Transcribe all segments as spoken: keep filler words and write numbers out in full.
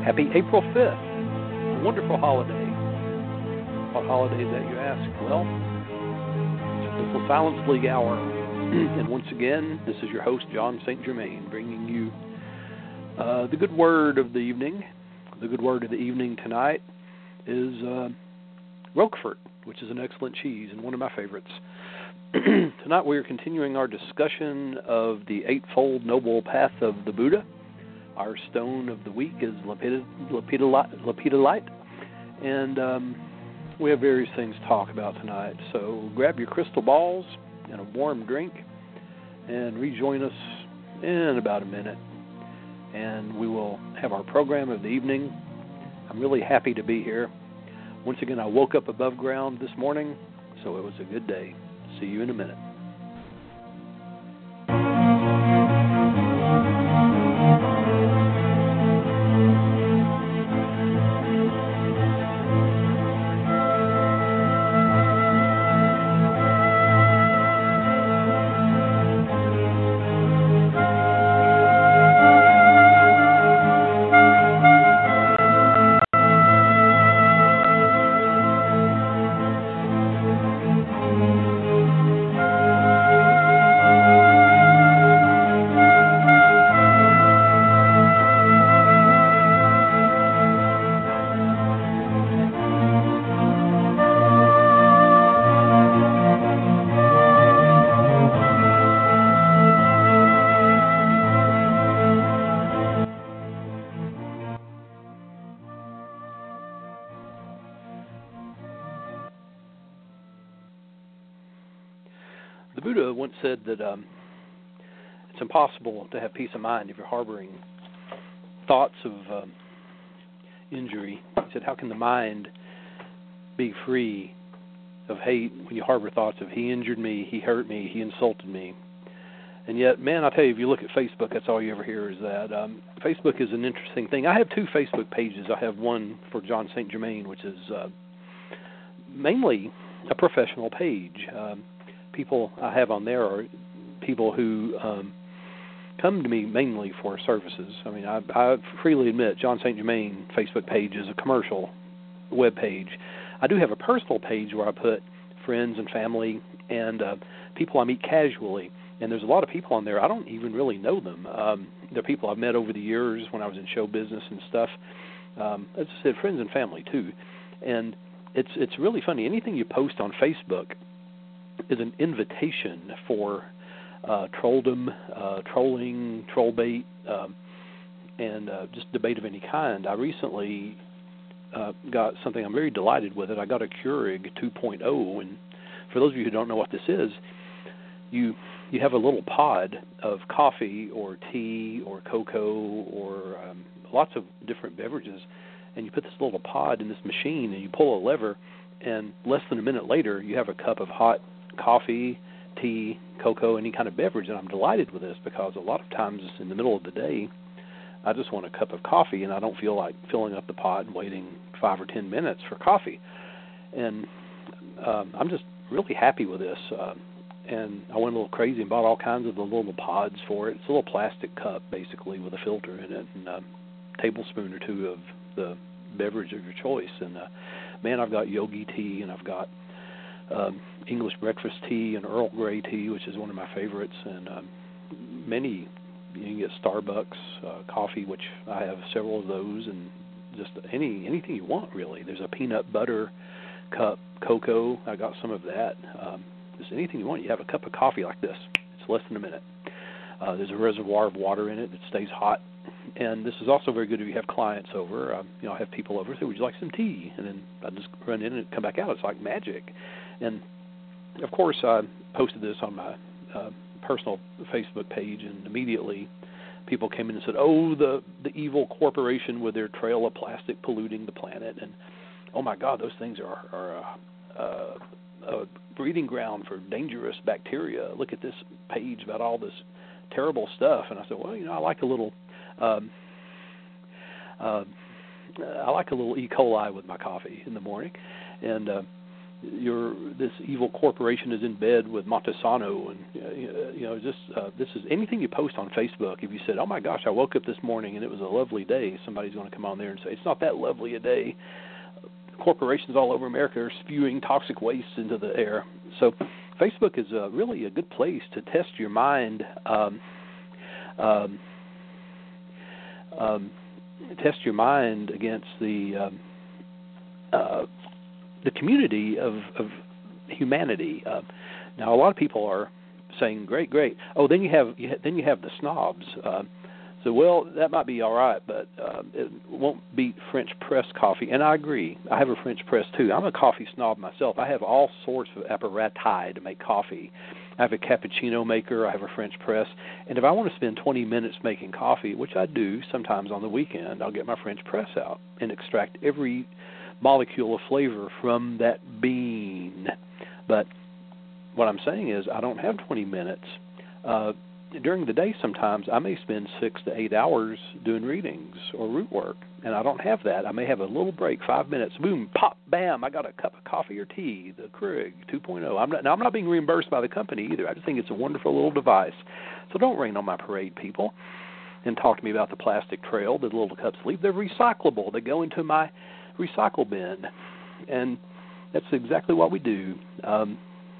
Happy April fifth. A wonderful holiday. What holiday is that, you ask? Well, it's the Silence League Hour. And once again, this is your host, John Saint Germain, bringing you uh, the good word of the evening. The good word of the evening tonight is uh, Roquefort, which is an excellent cheese and one of my favorites. Tonight we are continuing our discussion of the Eightfold Noble Path of the Buddha. Our stone of the week is lepidolite, and um, we have various things to talk about tonight. So grab your crystal balls and a warm drink and rejoin us in about a minute, and we will have our program of the evening. I'm really happy to be here. Once again, I woke up above ground this morning, so it was a good day. See you in a minute. The Buddha once said that um, it's impossible to have peace of mind if you're harboring thoughts of um, injury. He said, how can the mind be free of hate when you harbor thoughts of he injured me, he hurt me, he insulted me? And yet, man, I'll tell you, if you look at Facebook, that's all you ever hear is that. Um, Facebook is an interesting thing. I have two Facebook pages. I have one for John Saint Germain, which is uh, mainly a professional page. Um, people I have on there are people who um, come to me mainly for services. I mean, I, I freely admit John Saint Germain Facebook page is a commercial web page. I do have a personal page where I put friends and family and uh, people I meet casually. And there's a lot of people on there, I don't even really know them. Um, they're people I've met over the years when I was in show business and stuff. Um, as I said, friends and family too. And it's it's really funny. Anything you post on Facebook is an invitation for uh, trolldom, uh, trolling, troll bait, um, and uh, just debate of any kind. I recently uh, got something I'm very delighted with it. I got a Keurig two point oh, and for those of you who don't know what this is, you you have a little pod of coffee or tea or cocoa or um, lots of different beverages, and you put this little pod in this machine and you pull a lever, and less than a minute later you have a cup of hot coffee, tea, cocoa, any kind of beverage. And I'm delighted with this because a lot of times in the middle of the day I just want a cup of coffee and I don't feel like filling up the pot and waiting five or ten minutes for coffee. And um, I'm just really happy with this. Uh, and I went a little crazy and bought all kinds of the little pods for it. It's a little plastic cup basically with a filter in it and a tablespoon or two of the beverage of your choice. And uh, man, I've got yogi tea and I've got Um, English breakfast tea and Earl Grey tea, which is one of my favorites, and um, many, you can get Starbucks uh, coffee, which I have several of those, and just any anything you want, really. There's a peanut butter cup, cocoa, I got some of that. Um, just anything you want. You have a cup of coffee like this. It's less than a minute. Uh, there's a reservoir of water in it that stays hot, and this is also very good if you have clients over. Uh, you know, I have people over, say, would you like some tea? And then I just run in and come back out. It's like magic. And, of course, I posted this on my uh, personal Facebook page, and immediately people came in and said, oh, the, the evil corporation with their trail of plastic polluting the planet. And, oh, my God, those things are, are a, a, a breeding ground for dangerous bacteria. Look at this page about all this terrible stuff. And I said, well, you know, I like a little um, uh, I like a little E. coli with my coffee in the morning. And uh, your this evil corporation is in bed with Montesano, and uh, you know, just uh, this is anything you post on Facebook. If you said, "Oh my gosh, I woke up this morning and it was a lovely day," somebody's going to come on there and say, "It's not that lovely a day." Corporations all over America are spewing toxic waste into the air. So, Facebook is uh, really a good place to test your mind. Um, um, um, test your mind against the um, uh, the community of, of humanity. Uh, now, a lot of people are saying, "Great, great." Oh, then you have you ha- then you have the snobs. Uh, so, well, that might be all right, but uh, it won't beat French press coffee. And I agree. I have a French press too. I'm a coffee snob myself. I have all sorts of apparati to make coffee. I have a cappuccino maker. I have a French press. And if I want to spend twenty minutes making coffee, which I do sometimes on the weekend, I'll get my French press out and extract every molecule of flavor from that bean. But what I'm saying is I don't have twenty minutes. Uh, during the day sometimes I may spend six to eight hours doing readings or root work, and I don't have that. I may have a little break, five minutes, boom, pop, bam, I got a cup of coffee or tea, the Keurig two point oh. I'm not, now, I'm not being reimbursed by the company either. I just think it's a wonderful little device. So don't rain on my parade, people, and talk to me about the plastic trail that little cups leave. They're recyclable. They go into my recycle bin, and that's exactly what we do. Um,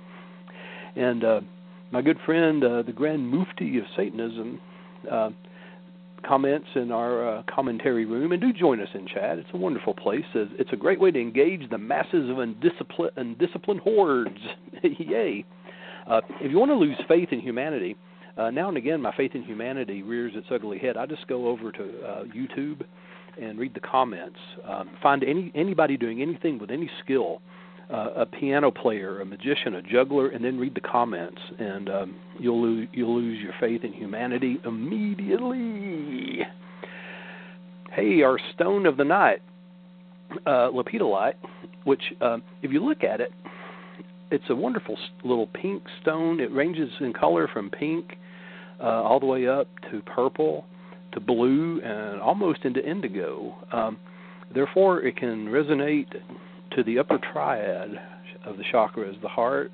and uh, my good friend, uh, the Grand Mufti of Satanism, uh, comments in our uh, commentary room, and do join us in chat. It's a wonderful place. It's a great way to engage the masses of undisciplined, undisciplined hordes. Yay. Uh, if you want to lose faith in humanity, uh, now and again my faith in humanity rears its ugly head. I just go over to uh, YouTube and read the comments. Um, find any anybody doing anything with any skill, uh, a piano player, a magician, a juggler, and then read the comments, and um, you'll lose you'll lose your faith in humanity immediately. Hey, our stone of the night, uh, lepidolite, which uh, if you look at it, it's a wonderful little pink stone. It ranges in color from pink uh, all the way up to purple, to blue, and almost into indigo. Um, therefore, it can resonate to the upper triad of the chakras, the heart.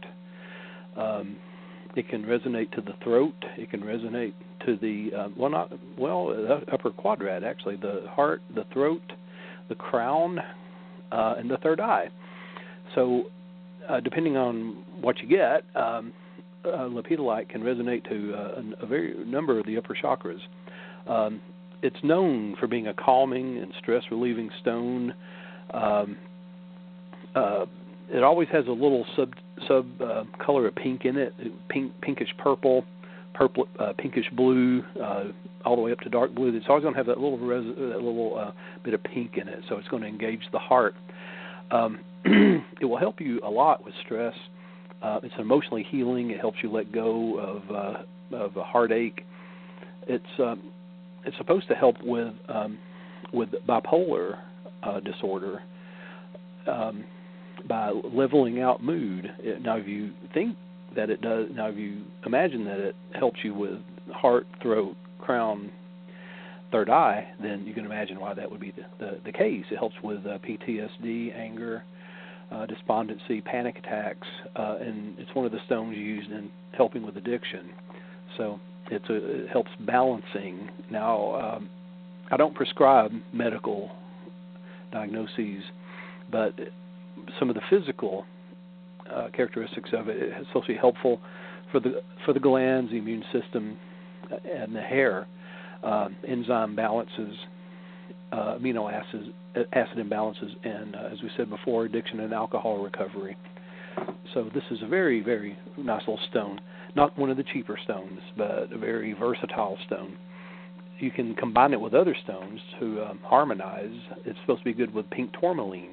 Um, it can resonate to the throat. It can resonate to the uh, well, not well, the upper quadrant actually. The heart, the throat, the crown, uh, and the third eye. So, uh, depending on what you get, um, uh, lepidolite can resonate to uh, a, a very number of the upper chakras. Um, it's known for being a calming and stress-relieving stone. Um, uh, it always has a little sub sub uh, color of pink in it, pink, pinkish purple, purple, uh, pinkish blue, uh, all the way up to dark blue. It's always going to have that little res that little uh, bit of pink in it, so it's going to engage the heart. Um, it will help you a lot with stress. Uh, it's emotionally healing. It helps you let go of uh, of a heartache. It's um, it's supposed to help with um, with bipolar uh, disorder um, by leveling out mood. It, now, if you think that it does, now if you imagine that it helps you with heart, throat, crown, third eye, then you can imagine why that would be the, the, the case. It helps with uh, P T S D, anger, uh, despondency, panic attacks, uh, and it's one of the stones used in helping with addiction. So it's a, it helps balancing. Now, um, I don't prescribe medical diagnoses, but some of the physical uh, characteristics of it, it's supposed to be helpful for the for the glands, the immune system, and the hair. Uh, enzyme balances, uh, amino acids, acid imbalances, and uh, as we said before, addiction and alcohol recovery. So this is a very, very nice little stone. Not one of the cheaper stones, but a very versatile stone. You can combine it with other stones to um, harmonize. It's supposed to be good with pink tourmaline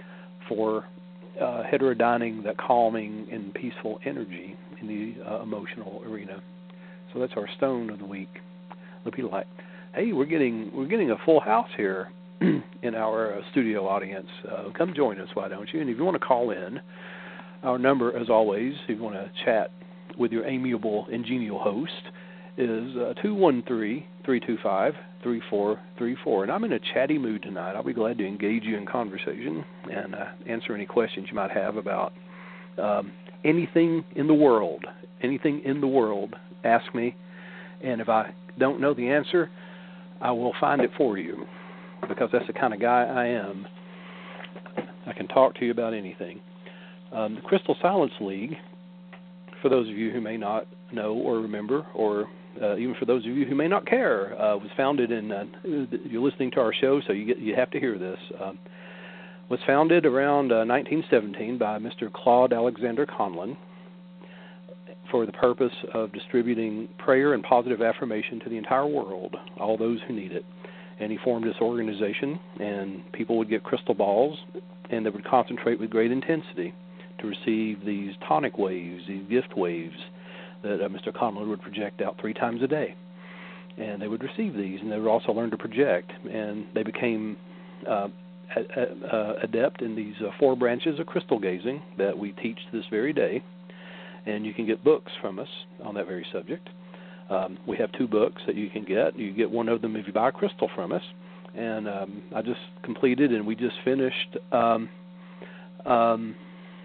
for uh, heterodyning, that calming and peaceful energy in the uh, emotional arena. So that's our stone of the week. Lepidolite. Hey, we're getting we're getting a full house here in our uh, studio audience. Uh, come join us, why don't you? And if you want to call in, our number, as always, if you want to chat with your amiable and genial host, is uh, two one three, three two five, three four three four. And I'm in a chatty mood tonight. I'll be glad to engage you in conversation and uh, answer any questions you might have about Um, anything in the world, anything in the world, ask me, and if I don't know the answer, I will find it for you, because that's the kind of guy I am. I can talk to you about anything. Um, the Crystal Silence League, for those of you who may not know or remember, or uh, even for those of you who may not care, uh, was founded in, uh, you're listening to our show, so you get, you have to hear this, um, was founded around uh, nineteen seventeen by Mister Claude Alexander Conlon for the purpose of distributing prayer and positive affirmation to the entire world, all those who need it. And he formed this organization, and people would get crystal balls, and they would concentrate with great intensity to receive these tonic waves, these gift waves that uh, Mister Conlon would project out three times a day. And they would receive these, and they would also learn to project. And they became uh, a, a, a adept in these uh, four branches of crystal gazing that we teach to this very day. And you can get books from us on that very subject. Um, we have two books that you can get. You get one of them if you buy a crystal from us. And um, I just completed, and we just finished. Um, um,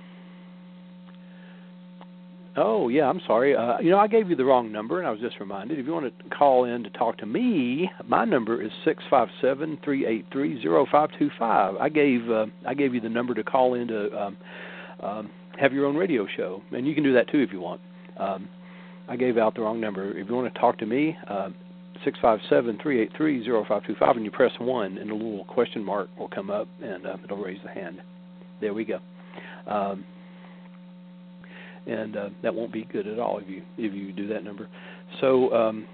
oh, yeah, I'm sorry. Uh, you know, I gave you the wrong number, and I was just reminded. If you want to call in to talk to me, my number is six five seven, three eight three, zero five two five. I gave uh, I gave you the number to call in to um, um, have your own radio show, and you can do that too if you want. Um, I gave out the wrong number. If you want to talk to me, uh, six five seven, three eight three, zero five two five, and you press one, and a little question mark will come up, and uh, it'll raise the hand. There we go. Um, and uh, that won't be good at all if you if you do that number. So um,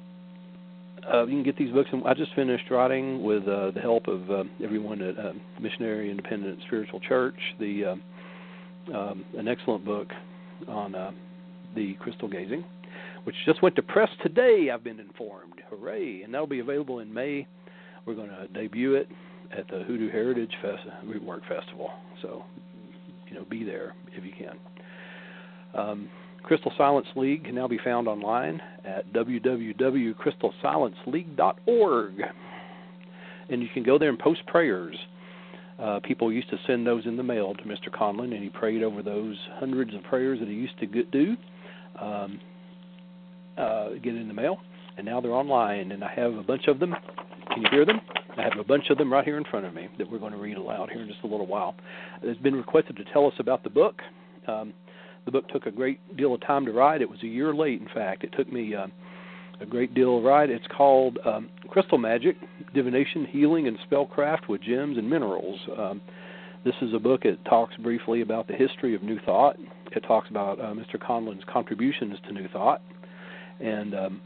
uh, you can get these books. And I just finished writing with uh, the help of uh, everyone at uh, Missionary Independent Spiritual Church, the uh, um, an excellent book on uh, the crystal gazing, which just went to press today, I've been informed. Hooray! And that'll be available in May. We're going to debut it at the Hoodoo Heritage Fest- Rootwork Festival. So, you know, be there if you can. Um, Crystal Silence League can now be found online at w w w dot crystal silence league dot org. And you can go there and post prayers. Uh, people used to send those in the mail to Mister Conlon, and he prayed over those hundreds of prayers that he used to get, do. Um, uh, get in the mail, and now they're online, and I have a bunch of them. Can you hear them? I have a bunch of them right here in front of me that we're going to read aloud here in just a little while. It's been requested to tell us about the book. Um, the book took a great deal of time to write. It was a year late, in fact. It took me uh, a great deal to write. It's called um, Crystal Magic, Divination, Healing, and Spellcraft with Gems and Minerals. Um, This is a book that talks briefly about the history of New Thought. It talks about uh, Mister Conlon's contributions to New Thought. And um,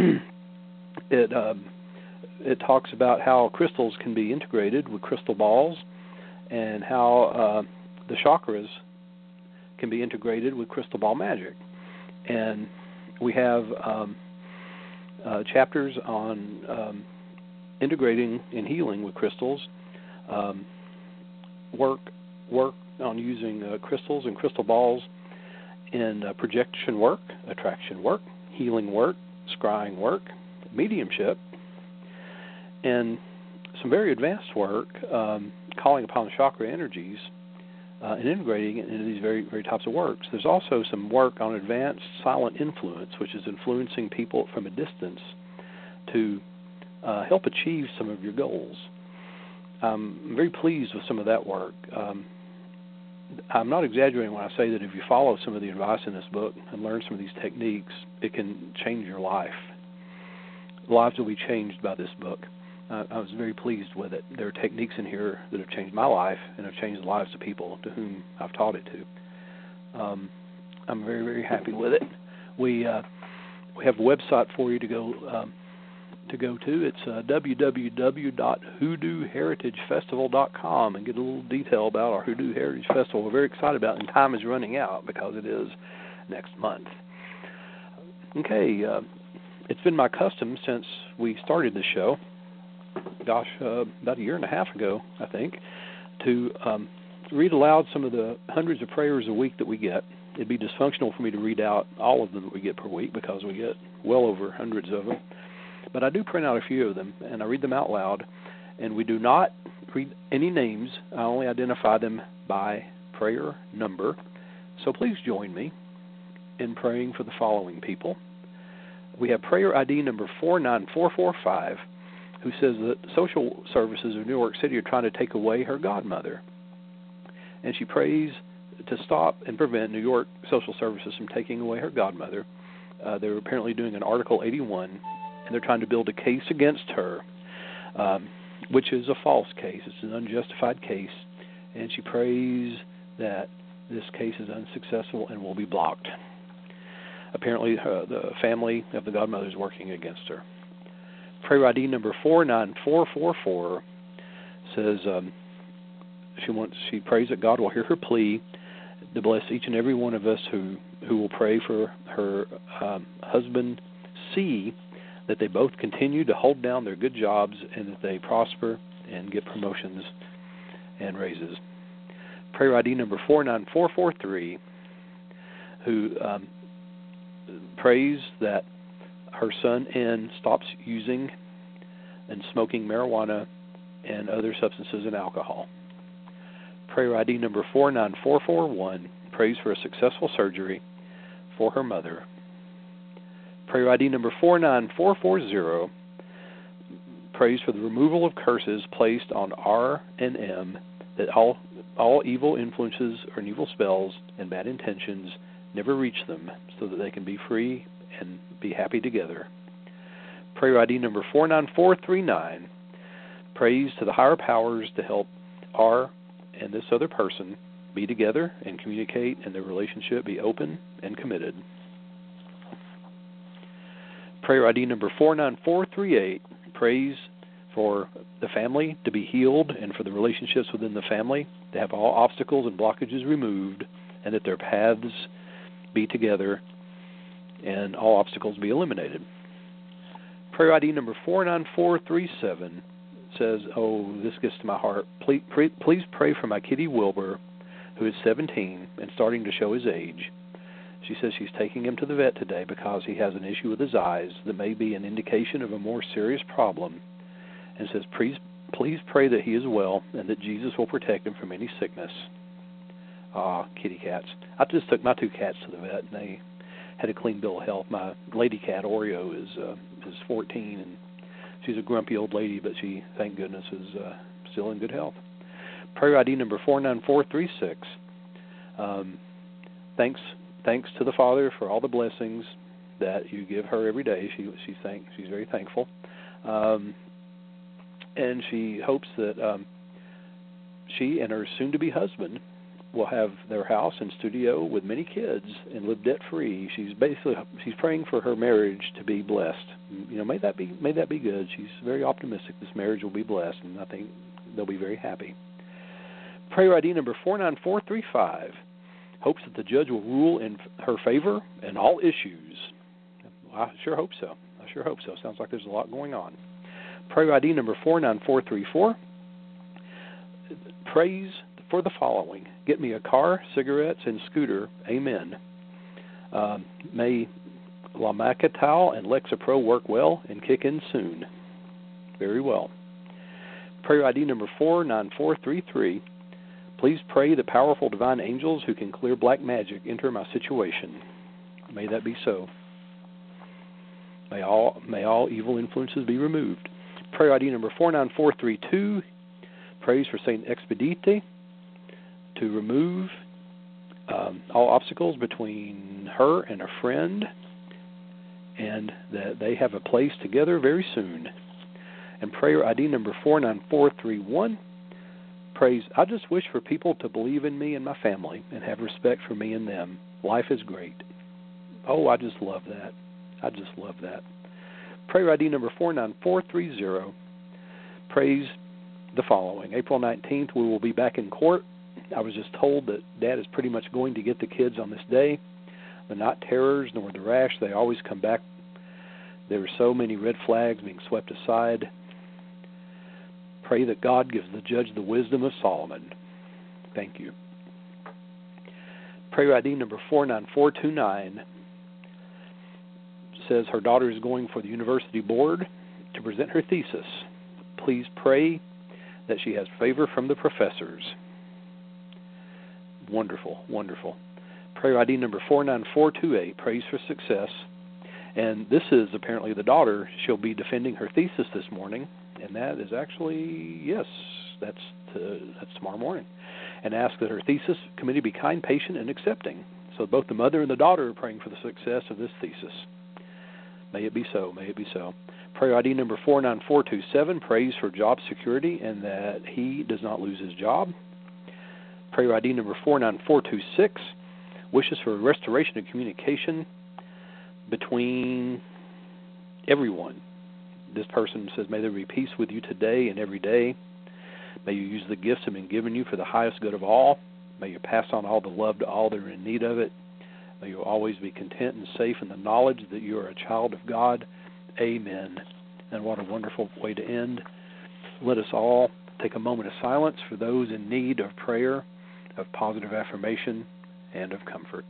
it um, it talks about how crystals can be integrated with crystal balls, and how uh, the chakras can be integrated with crystal ball magic. And we have um, uh, chapters on um, integrating and healing with crystals, um, work work on using uh, crystals and crystal balls in uh, projection work, attraction work, healing work, scrying work, mediumship, and some very advanced work um, calling upon the chakra energies uh, and integrating it into these very, very types of works. There's also some work on advanced silent influence, which is influencing people from a distance to uh, help achieve some of your goals. I'm very pleased with some of that work. Um, I'm not exaggerating when I say that if you follow some of the advice in this book and learn some of these techniques, it can change your life. Lives will be changed by this book. Uh, I was very pleased with it. There are techniques in here that have changed my life and have changed the lives of people to whom I've taught it to. Um, I'm very, very happy with it. We uh, we have a website for you to go um, to go to. It's uh, w w w dot hoodoo heritage festival dot com, and get a little detail about our Hoodoo Heritage Festival. We're very excited about it, and time is running out because it is next month. Okay, uh, it's been my custom since we started the show, gosh, uh, about a year and a half ago, I think, to um, read aloud some of the hundreds of prayers a week that we get. It'd be dysfunctional for me to read out all of them that we get per week because we get well over hundreds of them. But I do print out a few of them, and I read them out loud, and we do not read any names. I only identify them by prayer number. So please join me in praying for the following people. We have prayer I D number four nine four four five, who says that social services of New York City are trying to take away her godmother. And she prays to stop and prevent New York social services from taking away her godmother. Uh, they're apparently doing an Article eighty-one, and they're trying to build a case against her, um, which is a false case. It's an unjustified case. And she prays that this case is unsuccessful and will be blocked. Apparently, uh, the family of the godmother is working against her. Prayer I D number four nine four four four says um, she wants. She prays that God will hear her plea to bless each and every one of us who, who will pray for her um, husband, C, that they both continue to hold down their good jobs and that they prosper and get promotions and raises. Prayer I D number four nine four four three, who um, prays that her son N stops using and smoking marijuana and other substances and alcohol. Prayer I D number four nine four four one prays for a successful surgery for her mother. Prayer I D number four nine four four zero prays for the removal of curses placed on R and M, that all all evil influences or evil spells and bad intentions never reach them, so that they can be free and be happy together. Prayer I D number four nine four three nine prays to the higher powers to help R and this other person be together and communicate and their relationship be open and committed. Prayer I D number four nine four three eight prays for the family to be healed and for the relationships within the family to have all obstacles and blockages removed and that their paths be together and all obstacles be eliminated. Prayer I D number four nine four three seven says, oh, this gets to my heart. Please, pray, please pray for my kitty Wilbur, who is seventeen and starting to show his age. She says she's taking him to the vet today because he has an issue with his eyes that may be an indication of a more serious problem, and says, please, please pray that he is well and that Jesus will protect him from any sickness. Ah, kitty cats. I just took my two cats to the vet, and they had a clean bill of health. My lady cat, Oreo, is uh, is fourteen, and she's a grumpy old lady, but she, thank goodness, is uh, still in good health. Prayer I D number four nine four three six. Um, thanks, thanks to the Father for all the blessings that you give her every day. She she thank she's very thankful, um, and she hopes that um, she and her soon-to-be husband will have their house and studio with many kids and live debt-free. She's basically she's praying for her marriage to be blessed. You know, may that be may that be good. She's very optimistic this marriage will be blessed, and I think they'll be very happy. Prayer I D number four nine four three five hopes that the judge will rule in her favor in all issues. I sure hope so. I sure hope so. Sounds like there's a lot going on. Prayer I D number four nine four three four prays for the following: get me a car, cigarettes, and scooter. Amen. Um, may Lamacatal and Lexapro work well and kick in soon. Very well. Prayer I D number four nine four three three. Please pray the powerful divine angels who can clear black magic enter my situation. May that be so. May all may all evil influences be removed. Prayer I D number four nine four three two prays for Saint Expedite to remove um, all obstacles between her and a friend, and that they have a place together very soon. And prayer I D number four nine four three one prays, I just wish for people to believe in me and my family and have respect for me and them. Life is great. Oh, I just love that. I just love that. Prayer I D number four nine four three zero prays the following. April nineteenth, we will be back in court. I was just told that Dad is pretty much going to get the kids on this day. They're not terrors nor the rash. They always come back. There are so many red flags being swept aside. Pray that God gives the judge the wisdom of Solomon. Thank you. Prayer I D number four nine four two nine says her daughter is going for the university board to present her thesis. Please pray that she has favor from the professors. Wonderful, wonderful. Prayer I D number four nine four two eight, prays for success. And this is apparently the daughter. She'll be defending her thesis this morning, and that is actually, yes, that's to, that's tomorrow morning. And ask that her thesis committee be kind, patient, and accepting. So both the mother and the daughter are praying for the success of this thesis. May it be so, may it be so. Prayer I D number four nine four two seven, prays for job security and that he does not lose his job. Prayer I D number four nine four two six, wishes for a restoration of communication between everyone. This person says, may there be peace with you today and every day. May you use the gifts that have been given you for the highest good of all. May you pass on all the love to all that are in need of it. May you always be content and safe in the knowledge that you are a child of God. Amen. And what a wonderful way to end. Let us all take a moment of silence for those in need of prayer, of positive affirmation, and of comfort.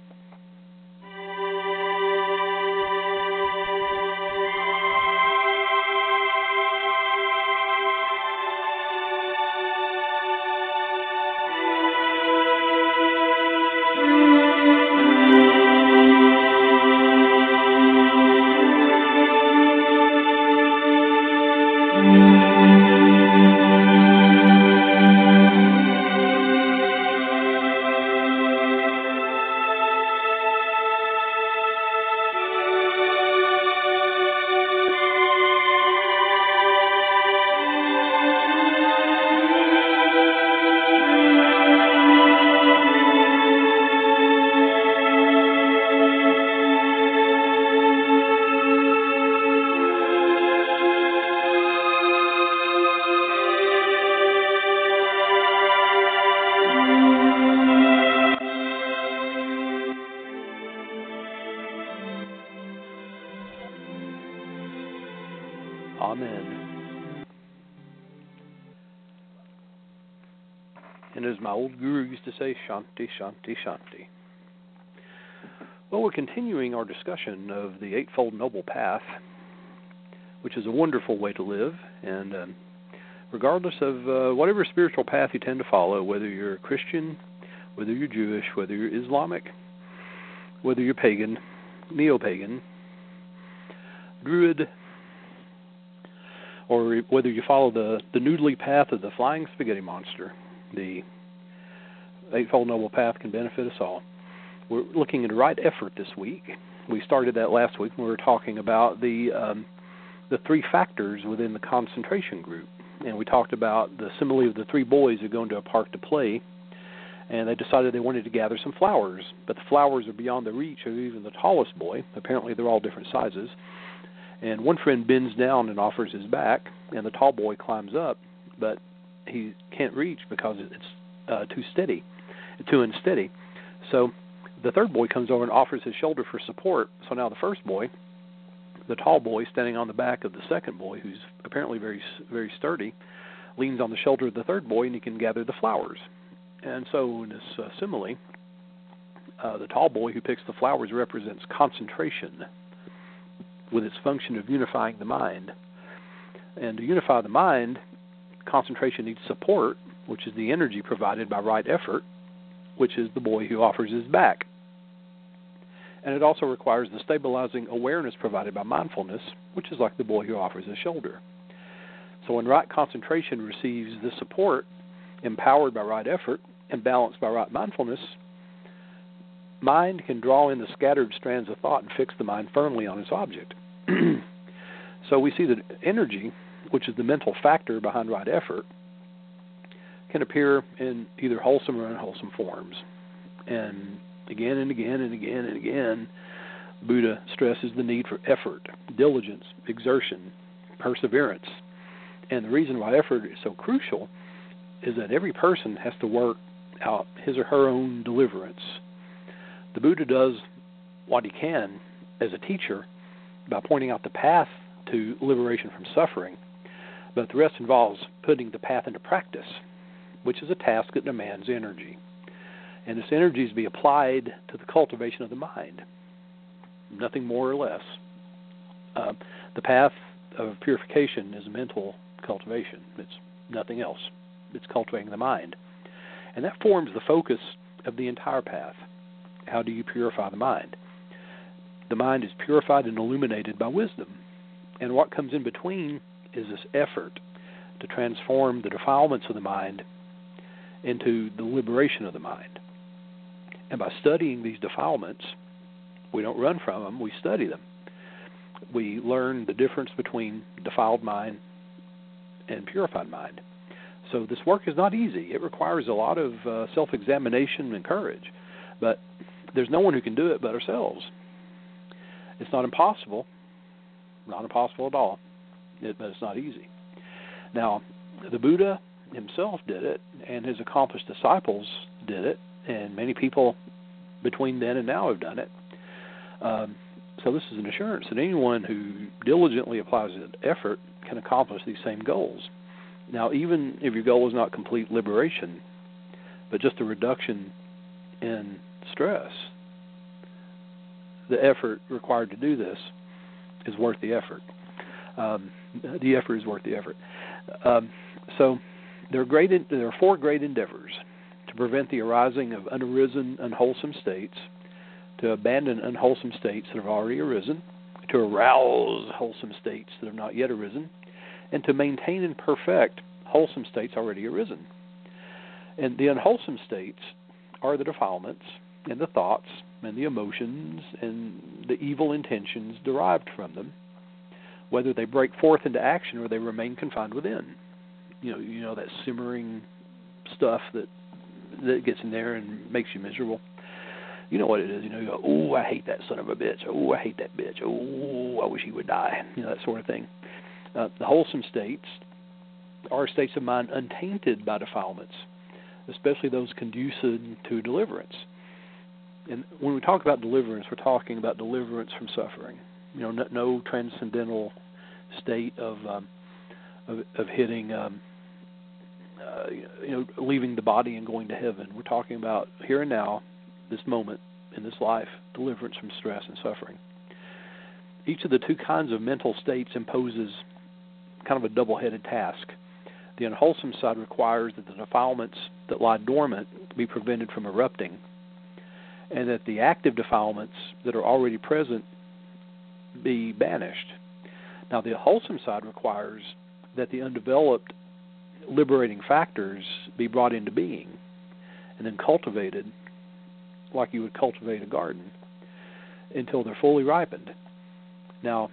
Amen. And as my old guru used to say, Shanti, Shanti, Shanti. Well, we're continuing our discussion of the Eightfold Noble Path, which is a wonderful way to live. And um, regardless of uh, whatever spiritual path you tend to follow, whether you're a Christian, whether you're Jewish, whether you're Islamic, whether you're pagan, neo-pagan, Druid, or whether you follow the, the noodly path of the flying spaghetti monster, the Eightfold Noble Path can benefit us all. We're looking at right effort this week. We started that last week when we were talking about the um, the three factors within the concentration group. And we talked about the simile of the three boys who go into a park to play, and they decided they wanted to gather some flowers. But the flowers are beyond the reach of even the tallest boy. Apparently they're all different sizes. And one friend bends down and offers his back, and the tall boy climbs up, but he can't reach because it's uh, too steady, too unsteady. So the third boy comes over and offers his shoulder for support. So now the first boy, the tall boy standing on the back of the second boy, who's apparently very very sturdy, leans on the shoulder of the third boy, and he can gather the flowers. And so in this uh, simile, uh, the tall boy who picks the flowers represents concentration, with its function of unifying the mind. And to unify the mind, concentration needs support, which is the energy provided by right effort, which is the boy who offers his back. And it also requires the stabilizing awareness provided by mindfulness, which is like the boy who offers his shoulder. So when right concentration receives the support, empowered by right effort, and balanced by right mindfulness, mind can draw in the scattered strands of thought and fix the mind firmly on its object. So we see that energy, which is the mental factor behind right effort, can appear in either wholesome or unwholesome forms. And again and again and again and again, Buddha stresses the need for effort, diligence, exertion, perseverance. And the reason why effort is so crucial is that every person has to work out his or her own deliverance. The Buddha does what he can as a teacher by pointing out the path to liberation from suffering, but the rest involves putting the path into practice, which is a task that demands energy. And this energy is to be applied to the cultivation of the mind, nothing more or less. Uh, the path of purification is mental cultivation. It's nothing else. It's cultivating the mind. And that forms the focus of the entire path. How do you purify the mind? The mind is purified and illuminated by wisdom. And what comes in between is this effort to transform the defilements of the mind into the liberation of the mind. And by studying these defilements, we don't run from them, we study them. We learn the difference between defiled mind and purified mind. So this work is not easy. It requires a lot of uh, self-examination and courage. But there's no one who can do it but ourselves. It's not impossible, not impossible at all, it, but it's not easy. Now, the Buddha himself did it, and his accomplished disciples did it, and many people between then and now have done it. Um, so this is an assurance that anyone who diligently applies effort can accomplish these same goals. Now, even if your goal is not complete liberation, but just a reduction in stress, the effort required to do this is worth the effort. Um, the effort is worth the effort. Um, so there are great. There are four great endeavors to prevent the arising of unarisen, unwholesome states, to abandon unwholesome states that have already arisen, to arouse wholesome states that have not yet arisen, and to maintain and perfect wholesome states already arisen. And the unwholesome states are the defilements and the thoughts and the emotions and the evil intentions derived from them, whether they break forth into action or they remain confined within. You know, you know that simmering stuff that that gets in there and makes you miserable. You know what it is. You know, you go, oh, I hate that son of a bitch. Oh, I hate that bitch. Oh, I wish he would die. You know, that sort of thing. Uh, the wholesome states are states of mind untainted by defilements, especially those conducive to deliverance. And when we talk about deliverance, we're talking about deliverance from suffering. You know, no, no transcendental state of um, of, of hitting, um, uh, you know, leaving the body and going to heaven. We're talking about here and now, this moment in this life, deliverance from stress and suffering. Each of the two kinds of mental states imposes kind of a double-headed task. The unwholesome side requires that the defilements that lie dormant be prevented from erupting, and that the active defilements that are already present be banished. Now, the wholesome side requires that the undeveloped liberating factors be brought into being and then cultivated like you would cultivate a garden until they're fully ripened. Now,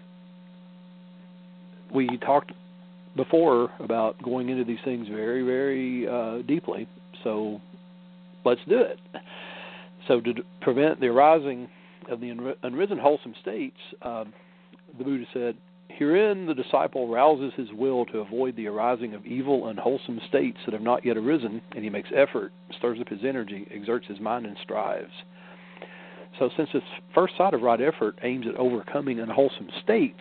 we talked before about going into these things very, very uh, deeply, so let's do it. So to d- prevent the arising of the unri- unrisen wholesome states, um, the Buddha said, herein the disciple rouses his will to avoid the arising of evil, unwholesome states that have not yet arisen, and he makes effort, stirs up his energy, exerts his mind, and strives. So since this first side of right effort aims at overcoming unwholesome states,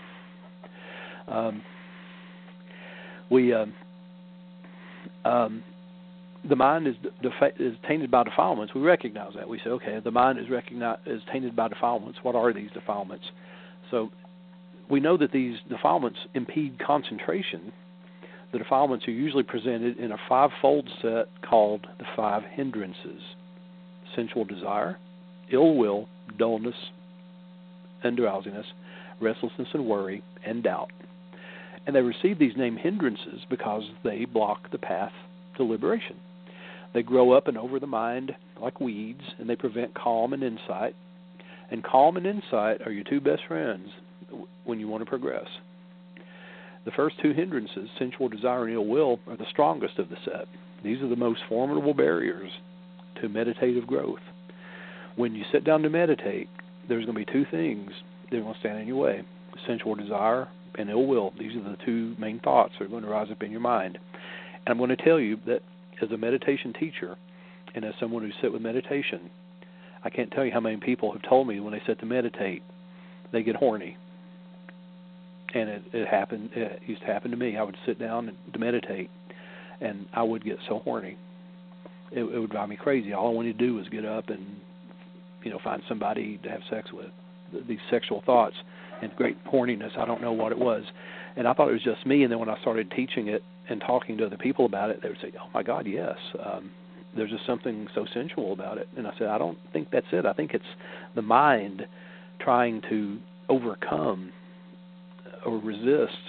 um, we um, um, the mind is defa- is tainted by defilements. We recognize that. We say, okay, the mind is recognize is tainted by defilements. What are these defilements? So we know that these defilements impede concentration. The defilements are usually presented in a five-fold set called the five hindrances: sensual desire, ill will, dullness and drowsiness, restlessness and worry, and doubt. And they receive these named hindrances because they block the path to liberation. They grow up and over the mind like weeds, and they prevent calm and insight. And calm and insight are your two best friends when you want to progress. The first two hindrances, sensual desire and ill will, are the strongest of the set. These are the most formidable barriers to meditative growth. When you sit down to meditate, there's going to be two things that are going to stand in your way: sensual desire and ill will. These are the two main thoughts that are going to rise up in your mind. And I'm going to tell you that as a meditation teacher and as someone who sit with meditation, I can't tell you how many people have told me when they sit to meditate, they get horny. And it, it happened. It used to happen to me. I would sit down to meditate, and I would get so horny. It, it would drive me crazy. All I wanted to do was get up and, you know, find somebody to have sex with. These sexual thoughts and great horniness, I don't know what it was. And I thought it was just me. And then when I started teaching it and talking to other people about it, they would say, "Oh my God, yes." Um, There's just something so sensual about it. And I said, I don't think that's it. I think it's the mind trying to overcome or resist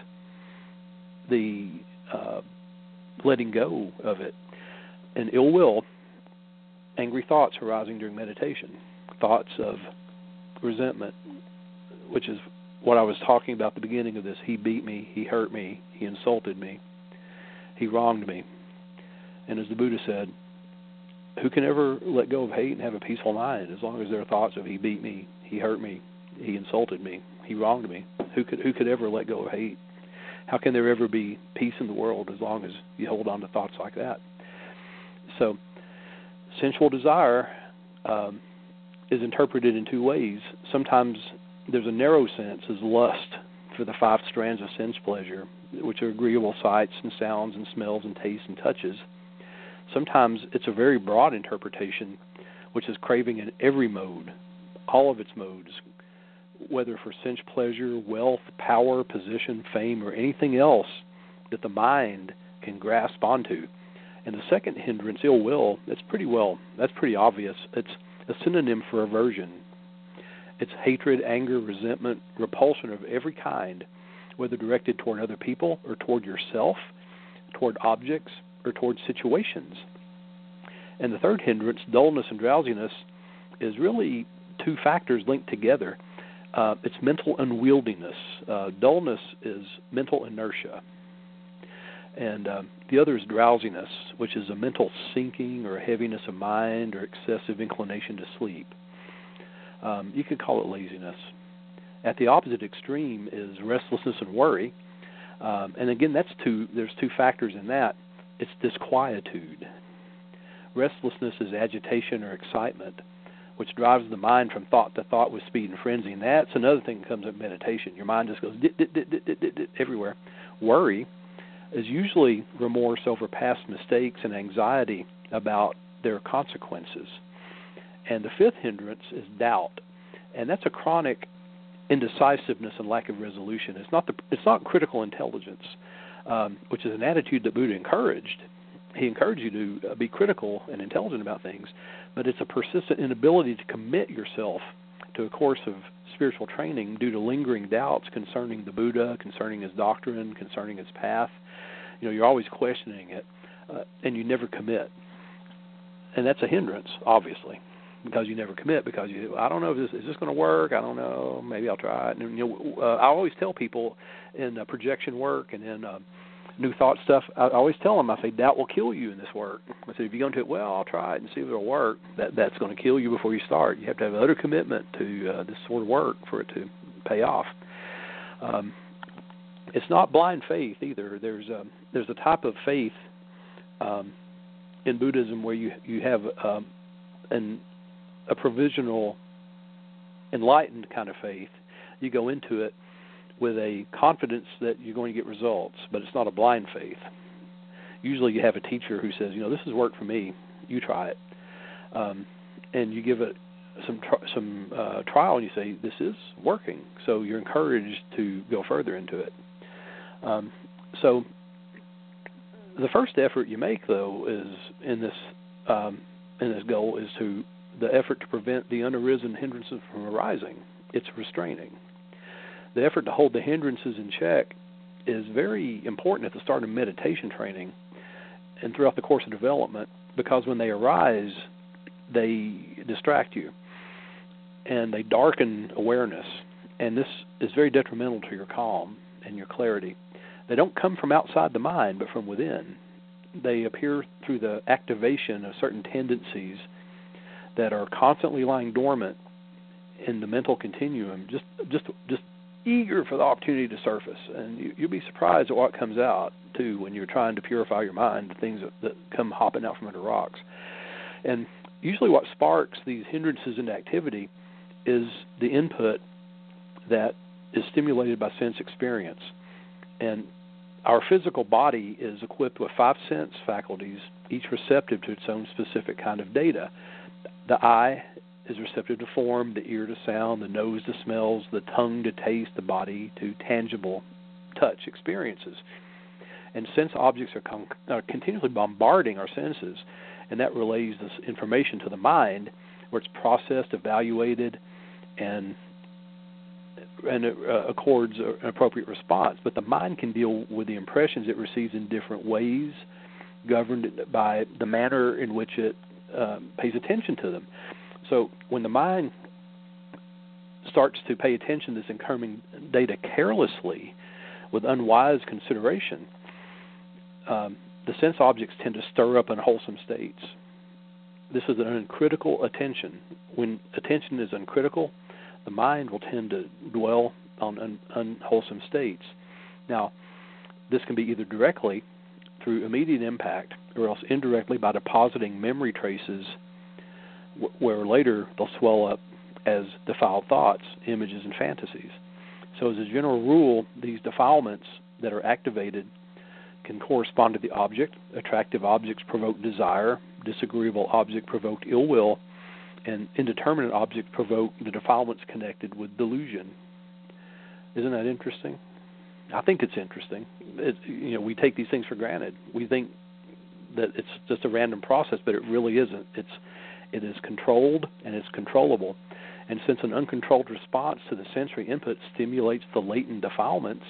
the uh, letting go of it. And ill will, angry thoughts arising during meditation, thoughts of resentment, which is what I was talking about at the beginning of this. He beat me, he hurt me, he insulted me, he wronged me. And as the Buddha said, who can ever let go of hate and have a peaceful mind as long as there are thoughts of he beat me, he hurt me, he insulted me, he wronged me? Who could who could ever let go of hate? How can there ever be peace in the world as long as you hold on to thoughts like that? So sensual desire um, is interpreted in two ways. Sometimes there's a narrow sense as lust for the five strands of sense pleasure, which are agreeable sights and sounds and smells and tastes and touches. Sometimes it's a very broad interpretation, which is craving in every mode, all of its modes, whether for sense pleasure, wealth, power, position, fame, or anything else that the mind can grasp onto. And the second hindrance, ill will, that's pretty well, that's pretty obvious. It's a synonym for aversion. It's hatred, anger, resentment, repulsion of every kind, whether directed toward other people or toward yourself, toward objects, or toward situations. And the third hindrance, dullness and drowsiness, is really two factors linked together. Uh, it's mental unwieldiness. Uh, dullness is mental inertia. And uh, the other is drowsiness, which is a mental sinking or a heaviness of mind or excessive inclination to sleep. Um, you could call it laziness. At the opposite extreme is restlessness and worry. Um, and again, that's two. There's two factors in that. It's disquietude. Restlessness is agitation or excitement, which drives the mind from thought to thought with speed and frenzy. And that's another thing that comes up in meditation. Your mind just goes dit, dit, dit, dit, dit, dit, dit, everywhere. Worry is usually remorse over past mistakes and anxiety about their consequences. And the fifth hindrance is doubt. And that's a chronic indecisiveness and lack of resolution. It's not the, it's not critical intelligence, um, which is an attitude that Buddha encouraged. He encouraged you to be critical and intelligent about things, but it's a persistent inability to commit yourself to a course of spiritual training due to lingering doubts concerning the Buddha, concerning his doctrine, concerning his path. You know, you're always questioning it, uh, and you never commit. And that's a hindrance, obviously, because you never commit, because you, I don't know, if this, is this going to work? I don't know, maybe I'll try it. And, you know, uh, I always tell people in uh, projection work and in uh, new thought stuff, I always tell them, I say, doubt will kill you in this work. I say, if you go into it, well, I'll try it and see if it'll work, that that's going to kill you before you start. You have to have utter commitment to uh, this sort of work for it to pay off. Um, it's not blind faith either. There's a, there's a type of faith um, in Buddhism where you, you have um, an, a provisional, enlightened kind of faith. You go into it with a confidence that you're going to get results, but it's not a blind faith. Usually you have a teacher who says, you know, this has worked for me, you try it. Um, and you give it some tr- some uh, trial and you say, this is working. So you're encouraged to go further into it. Um, so the first effort you make, though, is in this um, in this goal is to the effort to prevent the unarisen hindrances from arising. It's restraining. The effort to hold the hindrances in check is very important at the start of meditation training and throughout the course of development, because when they arise, they distract you and they darken awareness, and this is very detrimental to your calm and your clarity. They don't come from outside the mind, but from within. They appear through the activation of certain tendencies that are constantly lying dormant in the mental continuum, just just just eager for the opportunity to surface. And you, you'll be surprised at what comes out, too, when you're trying to purify your mind, the things that, that come hopping out from under rocks. And usually what sparks these hindrances into activity is the input that is stimulated by sense experience. And our physical body is equipped with five sense faculties, each receptive to its own specific kind of data. The eye is receptive to form, the ear to sound, the nose to smells, the tongue to taste, the body to tangible touch experiences. And sense objects are, con- are continually bombarding our senses, and that relays this information to the mind, where it's processed, evaluated, and and it uh, accords an appropriate response. But the mind can deal with the impressions it receives in different ways, governed by the manner in which it um, pays attention to them. So when the mind starts to pay attention to this incoming data carelessly, with unwise consideration, um, the sense objects tend to stir up unwholesome states. This is an uncritical attention. When attention is uncritical, the mind will tend to dwell on un- unwholesome states. Now, this can be either directly through immediate impact, or else indirectly by depositing memory traces w- where later they'll swell up as defiled thoughts, images, and fantasies. So as a general rule, these defilements that are activated can correspond to the object. Attractive objects provoke desire, disagreeable object provoke ill will, and indeterminate objects provoke the defilements connected with delusion. Isn't that interesting? I think it's interesting. It, you know, we take these things for granted. We think that it's just a random process, but it really isn't. It's it is controlled and it's controllable. And since an uncontrolled response to the sensory input stimulates the latent defilements,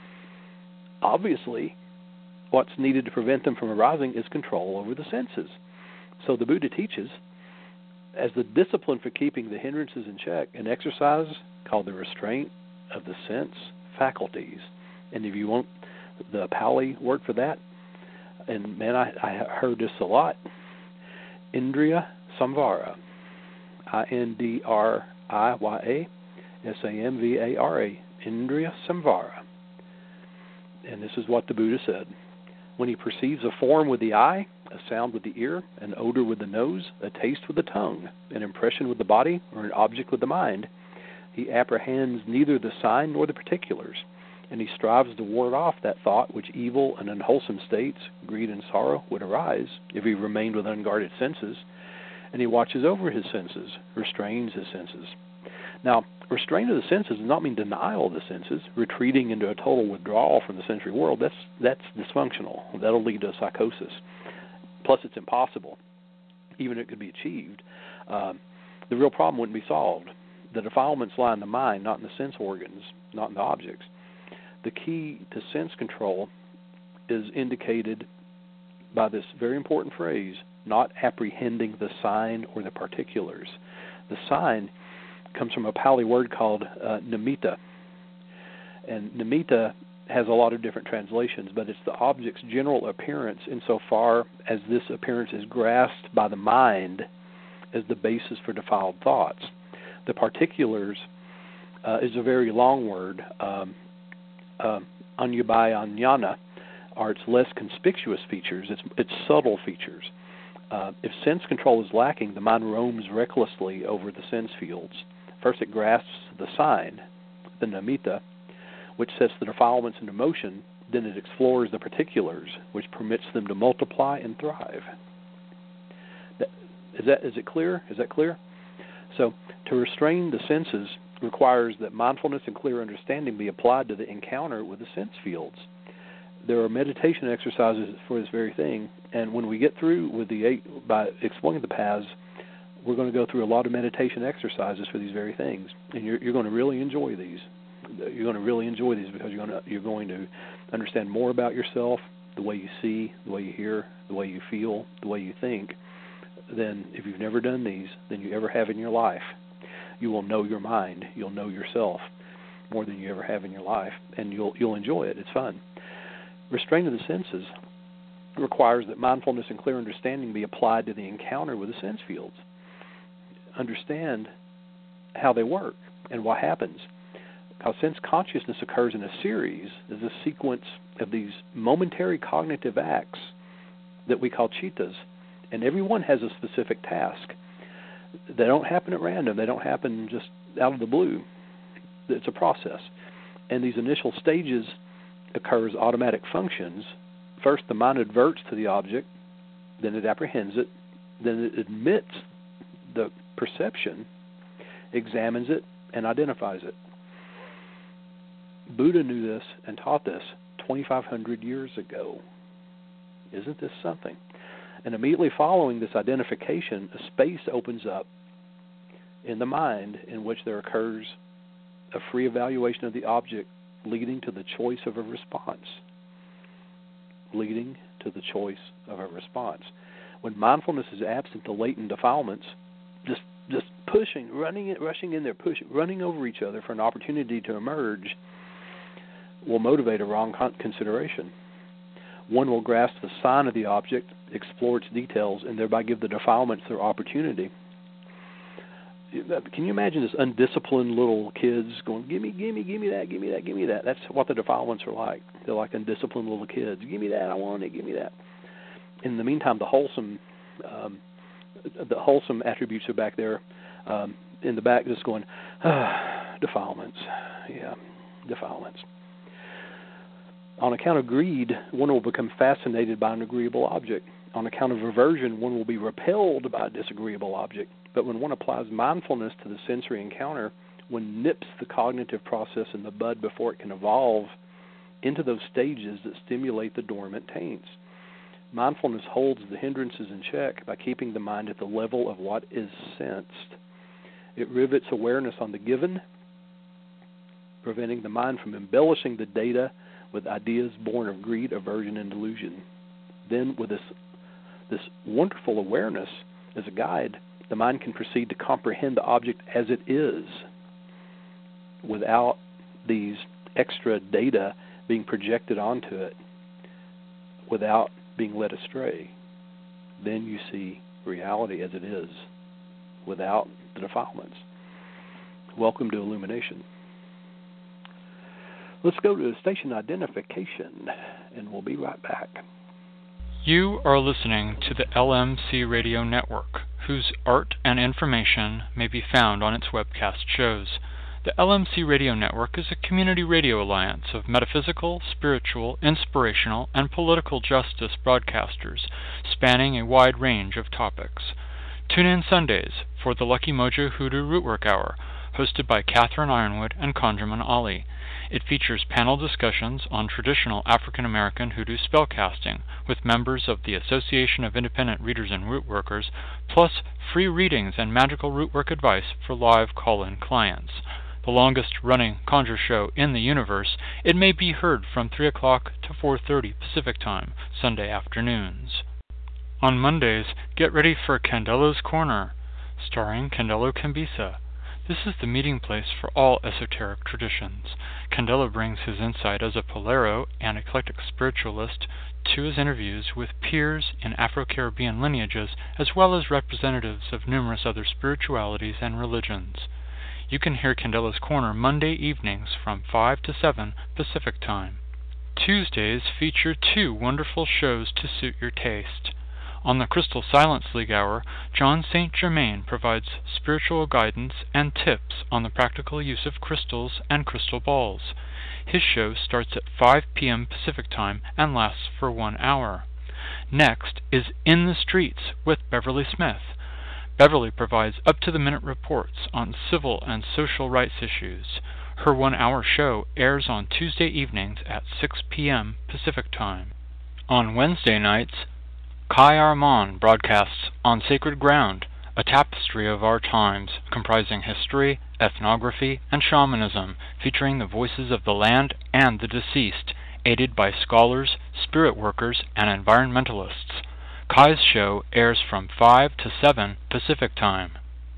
obviously what's needed to prevent them from arising is control over the senses. So the Buddha teaches, as the discipline for keeping the hindrances in check, an exercise called the restraint of the sense faculties. And if you want the Pali word for that, and man, I, I heard this a lot, Indriya Samvara, I N D R I Y A S A M V A R A, Indriya Samvara. And this is what the Buddha said. When he perceives a form with the eye, a sound with the ear, an odor with the nose, a taste with the tongue, an impression with the body, or an object with the mind, he apprehends neither the sign nor the particulars, and he strives to ward off that thought which evil and unwholesome states, greed and sorrow, would arise if he remained with unguarded senses, and he watches over his senses, restrains his senses. Now, restraint of the senses does not mean denial of the senses, retreating into a total withdrawal from the sensory world. That's that's dysfunctional. That'll lead to psychosis. Plus, it's impossible, even if it could be achieved. Um, the real problem wouldn't be solved. The defilements lie in the mind, not in the sense organs, not in the objects. The key to sense control is indicated by this very important phrase, not apprehending the sign or the particulars. The sign comes from a Pali word called uh, nimitta. And nimitta has a lot of different translations, but it's the object's general appearance insofar as this appearance is grasped by the mind as the basis for defiled thoughts. The particulars uh, is a very long word. Um, uh, anyabhayanyana are its less conspicuous features, its, its subtle features. Uh, if sense control is lacking, the mind roams recklessly over the sense fields. First it grasps the sign, the nimitta, which sets the defilements into motion. Then it explores the particulars, which permits them to multiply and thrive. Is that is it clear? Is that clear? So to restrain the senses requires that mindfulness and clear understanding be applied to the encounter with the sense fields. There are meditation exercises for this very thing, and when we get through with the eight, by exploring the paths, we're going to go through a lot of meditation exercises for these very things, and you're, you're going to really enjoy these. You're going to really enjoy these because you're going to you're going to understand more about yourself, the way you see, the way you hear, the way you feel, the way you think, than if you've never done these than you ever have in your life. You will know your mind. You'll know yourself more than you ever have in your life, and you'll you'll enjoy it. It's fun. Restraint of the senses requires that mindfulness and clear understanding be applied to the encounter with the sense fields. Understand how they work and what happens. Because sense consciousness occurs in a series, as a sequence of these momentary cognitive acts that we call chittas, and every one has a specific task. They don't happen at random. They don't happen just out of the blue. It's a process. And these initial stages occur as automatic functions. First, the mind adverts to the object, then it apprehends it, then it admits the perception, examines it, and identifies it. Buddha knew this and taught this twenty-five hundred years ago. Isn't this something? And immediately following this identification, a space opens up in the mind in which there occurs a free evaluation of the object, leading to the choice of a response. Leading to the choice of a response. When mindfulness is absent, the latent defilements, just just pushing, running, it, rushing in there, pushing, running over each other for an opportunity to emerge, will motivate a wrong consideration. One will grasp the sign of the object, explore its details, and thereby give the defilements their opportunity. Can you imagine this undisciplined little kids going, give me, give me, give me that, give me that, give me that? That's what the defilements are like. They're like undisciplined little kids. Give me that, I want it, give me that. In the meantime, the wholesome um, the wholesome attributes are back there um, in the back just going, ah, defilements, yeah, defilements. On account of greed, one will become fascinated by an agreeable object. On account of aversion, one will be repelled by a disagreeable object. But when one applies mindfulness to the sensory encounter, one nips the cognitive process in the bud before it can evolve into those stages that stimulate the dormant taints. Mindfulness holds the hindrances in check by keeping the mind at the level of what is sensed. It rivets awareness on the given, preventing the mind from embellishing the data with ideas born of greed, aversion, and delusion. Then, with this this wonderful awareness as a guide, the mind can proceed to comprehend the object as it is, without these extra data being projected onto it, without being led astray. Then you see reality as it is, without the defilements. Welcome to illumination. Let's go to station identification, and we'll be right back. You are listening to the L M C Radio Network, whose art and information may be found on its webcast shows. The L M C Radio Network is a community radio alliance of metaphysical, spiritual, inspirational, and political justice broadcasters spanning a wide range of topics. Tune in Sundays for the Lucky Mojo Hoodoo Rootwork Hour, hosted by Catherine Ironwood and Conjurman Ali. It features panel discussions on traditional African American hoodoo spellcasting with members of the Association of Independent Readers and Rootworkers, plus free readings and magical rootwork advice for live call-in clients. The longest-running conjure show in the universe, it may be heard from three o'clock to four thirty Pacific Time, Sunday afternoons. On Mondays, get ready for Candelo's Corner, starring Candelo Cambisa. This is the meeting place for all esoteric traditions. Candelo brings his insight as a Polero and eclectic spiritualist to his interviews with peers in Afro-Caribbean lineages, as well as representatives of numerous other spiritualities and religions. You can hear Candelo's Corner Monday evenings from five to seven Pacific Time. Tuesdays feature two wonderful shows to suit your taste. On the Crystal Silence League Hour, John Saint Germain provides spiritual guidance and tips on the practical use of crystals and crystal balls. His show starts at five p.m. Pacific Time and lasts for one hour. Next is In the Streets with Beverly Smith. Beverly provides up-to-the-minute reports on civil and social rights issues. Her one-hour show airs on Tuesday evenings at six p.m. Pacific Time. On Wednesday nights, Kai Armand broadcasts On Sacred Ground, a tapestry of our times comprising history, ethnography, and shamanism, featuring the voices of the land and the deceased, aided by scholars, spirit workers, and environmentalists. Kai's show airs from five to seven Pacific Time.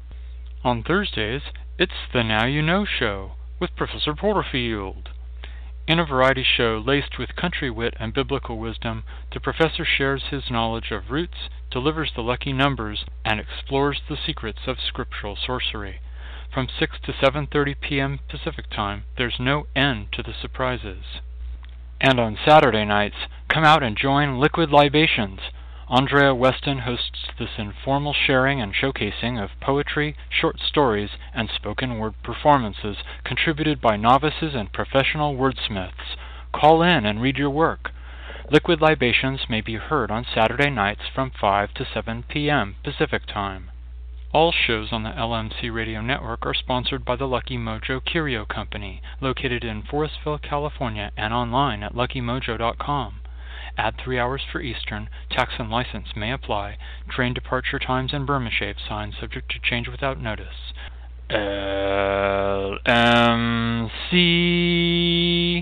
On Thursdays, it's the Now You Know Show with Professor Porterfield. In a variety show laced with country wit and biblical wisdom, the professor shares his knowledge of roots, delivers the lucky numbers, and explores the secrets of scriptural sorcery. From six to seven thirty p.m. Pacific Time, there's no end to the surprises. And on Saturday nights, come out and join Liquid Libations. Andrea Weston hosts this informal sharing and showcasing of poetry, short stories, and spoken word performances contributed by novices and professional wordsmiths. Call in and read your work. Liquid Libations may be heard on Saturday nights from five to seven p.m. Pacific Time. All shows on the L M C Radio Network are sponsored by the Lucky Mojo Curio Company, located in Forestville, California, and online at lucky mojo dot com. Add three hours for Eastern. Tax and license may apply. Train departure times and Burma Shave signs subject to change without notice. L M C.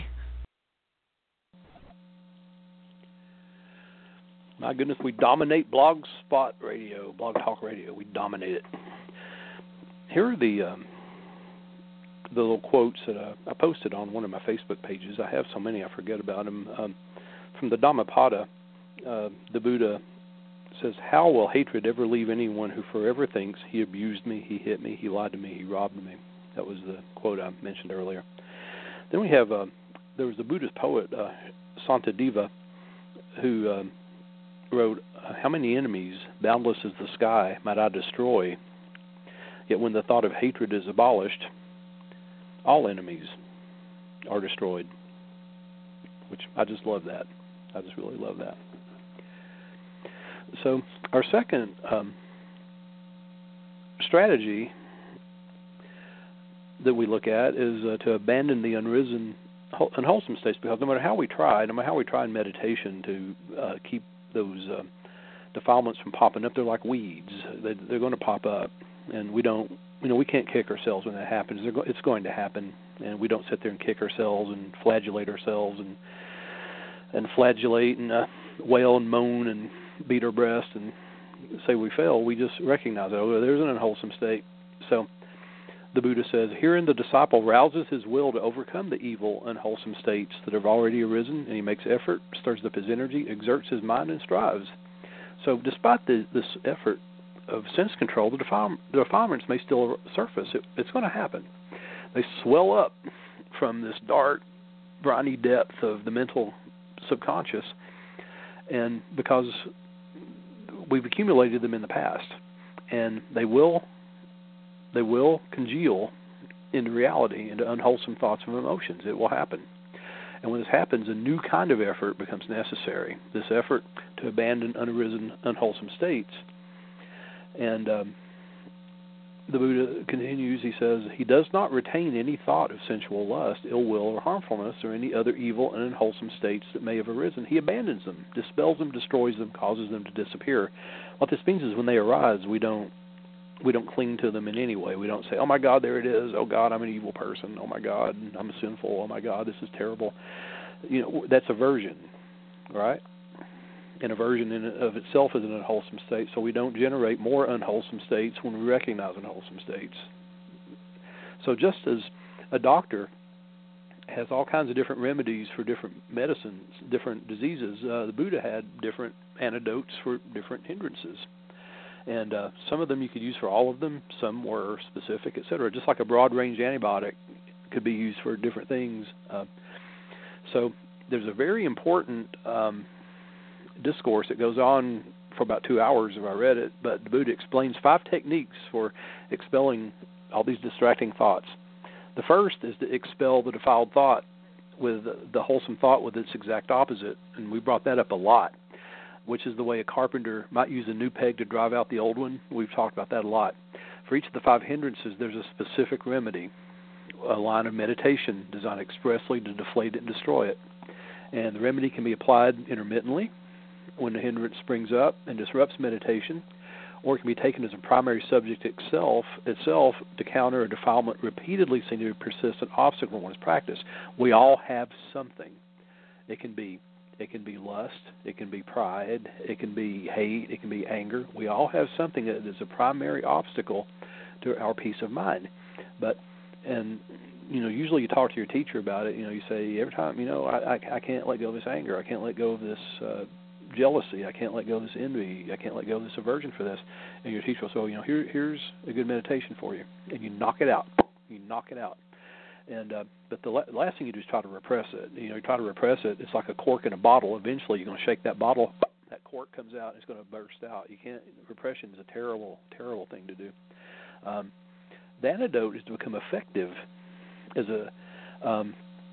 My goodness, we dominate Blogspot Radio, Blog Talk Radio. We dominate it. Here are the um, the little quotes that I, I posted on one of my Facebook pages. I have so many I forget about them. Um, from the Dhammapada, uh, the Buddha says, "How will hatred ever leave anyone who forever thinks he abused me, he hit me, he lied to me, he robbed me?" That was the quote I mentioned earlier. Then we have, uh, there was the Buddhist poet, uh, Santideva, who um, wrote, "How many enemies, boundless as the sky, might I destroy? Yet when the thought of hatred is abolished, all enemies are destroyed." Which I just love that. I just really love that. So our second um, strategy that we look at is uh, to abandon the unrisen, unwholesome states, because no matter how we try, no matter how we try in meditation to uh, keep those uh, defilements from popping up, they're like weeds. They, they're going to pop up, and we don't, you know, we can't kick ourselves when that happens. They're go- it's going to happen, and we don't sit there and kick ourselves and flagellate ourselves and and flagellate and uh, wail and moan and beat our breast and say we fail. We just recognize that, oh, there's an unwholesome state. So the Buddha says, herein the disciple rouses his will to overcome the evil, unwholesome states that have already arisen, and he makes effort, stirs up his energy, exerts his mind, and strives. So despite the, this effort of sense control, the, defile, the defilements may still surface. It, it's going to happen. They swell up from this dark, briny depth of the mental subconscious, and because we've accumulated them in the past, and they will they will congeal into reality, into unwholesome thoughts and emotions. It will happen. And when this happens, a new kind of effort becomes necessary, this effort to abandon unarisen, unwholesome states. And um, the Buddha continues, he says, he does not retain any thought of sensual lust, ill will, or harmfulness, or any other evil and unwholesome states that may have arisen. He abandons them, dispels them, destroys them, causes them to disappear. What this means is when they arise, we don't we don't cling to them in any way. We don't say, oh my God, there it is. Oh God, I'm an evil person. Oh my God, I'm sinful. Oh my God, this is terrible. You know, that's aversion, right? And aversion in of itself is an unwholesome state, so we don't generate more unwholesome states when we recognize unwholesome states. So just as a doctor has all kinds of different remedies for different medicines, different diseases, uh, the Buddha had different antidotes for different hindrances. And uh, some of them you could use for all of them, some were specific, et cetera. Just like a broad-range antibiotic could be used for different things. Uh, so there's a very important um, discourse that goes on for about two hours if I read it, but the Buddha explains five techniques for expelling all these distracting thoughts. The first is to expel the defiled thought with the wholesome thought with its exact opposite, and we brought that up a lot, which is the way a carpenter might use a new peg to drive out the old one. We've talked about that a lot. For each of the five hindrances, there's a specific remedy, a line of meditation designed expressly to deflate it and destroy it. And the remedy can be applied intermittently when the hindrance springs up and disrupts meditation, or it can be taken as a primary subject itself, itself to counter a defilement repeatedly seen to be a persistent obstacle in one's practice. We all have something. It can be It can be lust, it can be pride, it can be hate, it can be anger. We all have something that is a primary obstacle to our peace of mind. But, and, you know, usually you talk to your teacher about it, you know, you say, every time, you know, I, I, I can't let go of this anger, I can't let go of this uh, jealousy, I can't let go of this envy, I can't let go of this aversion for this. And your teacher will say, well, you know, here, here's a good meditation for you. And you knock it out. You knock it out. And uh, but the la- last thing you do is try to repress it. You know, you try to repress it. It's like a cork in a bottle. Eventually, you're going to shake that bottle. That cork comes out. And it's going to burst out. You can't. Repression is a terrible, terrible thing to do. Um, the antidote is to become effective. As a um,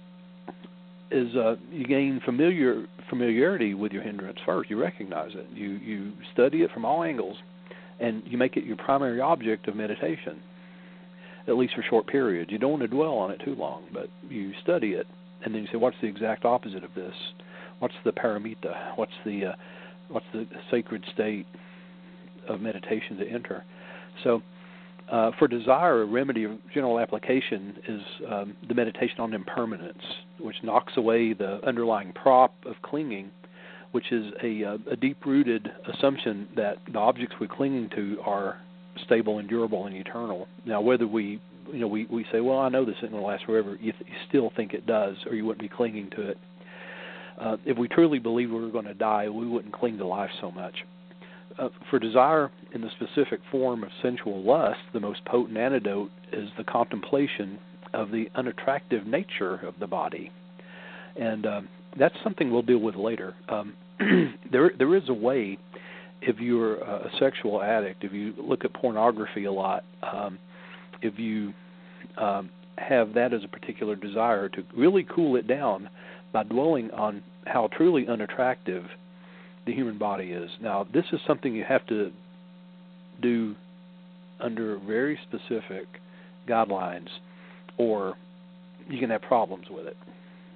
is uh, you gain familiar familiarity with your hindrance first. You recognize it. You you study it from all angles, and you make it your primary object of meditation. At least for short periods. You don't want to dwell on it too long, but you study it, and then you say, what's the exact opposite of this? what's the paramita? What's the uh, what's the sacred state of meditation to enter? So, uh, for desire, a remedy of general application is um, the meditation on impermanence, which knocks away the underlying prop of clinging, which is a, a deep-rooted assumption that the objects we're clinging to are stable and durable and eternal. Now, whether we, you know, we, we say, well, I know this isn't going to last forever, you, th- you still think it does, or you wouldn't be clinging to it. Uh, if we truly believe we were going to die, we wouldn't cling to life so much. Uh, for desire in the specific form of sensual lust, the most potent antidote is the contemplation of the unattractive nature of the body. And um, that's something we'll deal with later. Um, there, there is a way, if you're a sexual addict, if you look at pornography a lot, um, if you um, have that as a particular desire, to really cool it down by dwelling on how truly unattractive the human body is. Now, this is something you have to do under very specific guidelines, or you can have problems with it.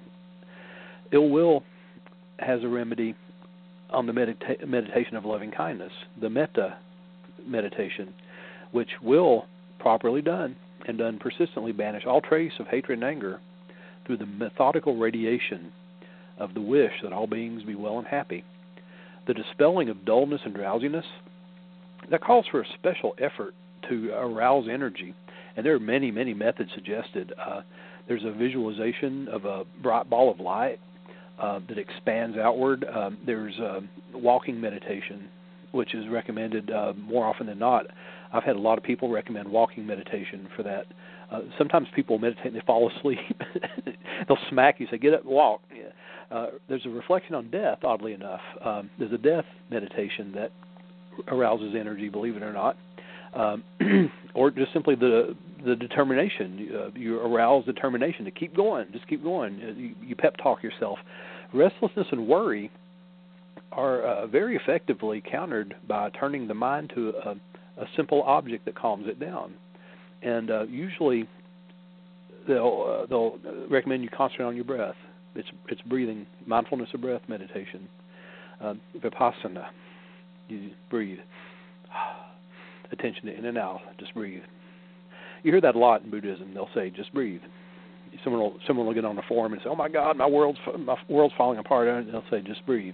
Ill will has a remedy on the medita- meditation of loving kindness, the metta meditation, which will, properly done and done persistently, banish all trace of hatred and anger through the methodical radiation of the wish that all beings be well and happy. The dispelling of dullness and drowsiness, that calls for a special effort to arouse energy, and there are many, many methods suggested. Uh, there's a visualization of a bright ball of light uh, that expands outward. Um, there's uh, walking meditation, which is recommended uh, more often than not. I've had a lot of people recommend walking meditation for that. Uh, sometimes people meditate and they fall asleep. They'll smack you, say, get up and walk. Yeah. Uh, there's a reflection on death, oddly enough. Um, there's a death meditation that arouses energy, believe it or not. Um, or just simply the the determination. Uh, you arouse determination to keep going, just keep going. You, you pep talk yourself. Restlessness and worry are uh, very effectively countered by turning the mind to a, a simple object that calms it down. And uh, usually they'll uh, they'll recommend you concentrate on your breath. It's it's breathing, mindfulness of breath meditation, uh, vipassana. You breathe, attention to in and out. Just breathe. You hear that a lot in Buddhism. They'll say, "Just breathe." Someone will someone will get on the forum and say, "Oh my God, my world's my world's falling apart." And they'll say, "Just breathe."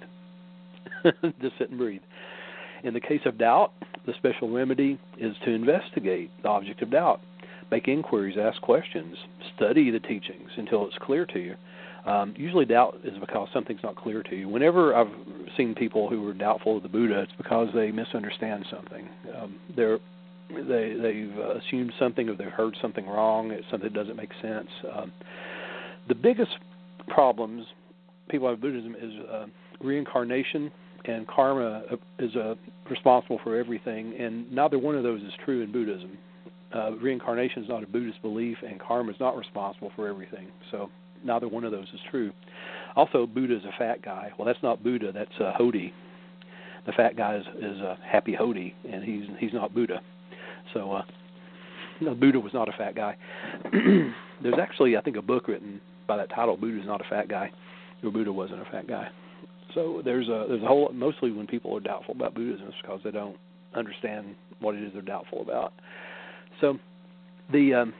Just sit and breathe. In the case of doubt, the special remedy is to investigate the object of doubt, make inquiries, ask questions, study the teachings until it's clear to you. Um, usually doubt is because something's not clear to you. Whenever I've seen people who are doubtful of the Buddha, it's because they misunderstand something. Um, they're, they, they've uh, assumed something, or they've heard something wrong, it's something that doesn't make sense. Um, the biggest problems people have in Buddhism is uh, reincarnation, and karma is uh, responsible for everything, and neither one of those is true in Buddhism. Uh, reincarnation is not a Buddhist belief, and karma is not responsible for everything. So neither one of those is true. Also, Buddha is a fat guy. Well, that's not Buddha. That's uh, Hodi. The fat guy is, is uh, Happy Hodi, and he's he's not Buddha. So uh, no, Buddha was not a fat guy. There's actually, I think, a book written by that title, Buddha's Not a Fat Guy, or Buddha wasn't a fat guy. So there's a there's a whole, mostly when people are doubtful about Buddhism, it's because they don't understand what it is they're doubtful about. So the um,